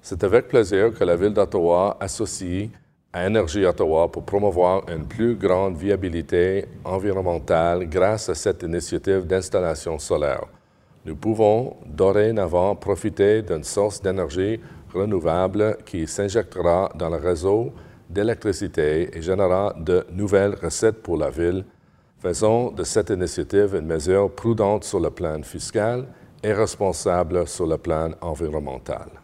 C'est avec plaisir que la Ville d'Ottawa associe à Énergie Ottawa pour promouvoir une plus grande viabilité environnementale grâce à cette initiative d'installation solaire. Nous pouvons dorénavant profiter d'une source d'énergie renouvelable qui s'injectera dans le réseau d'électricité et générera de nouvelles recettes pour la Ville. Faisons de cette initiative une mesure prudente sur le plan fiscal et responsable sur le plan environnemental.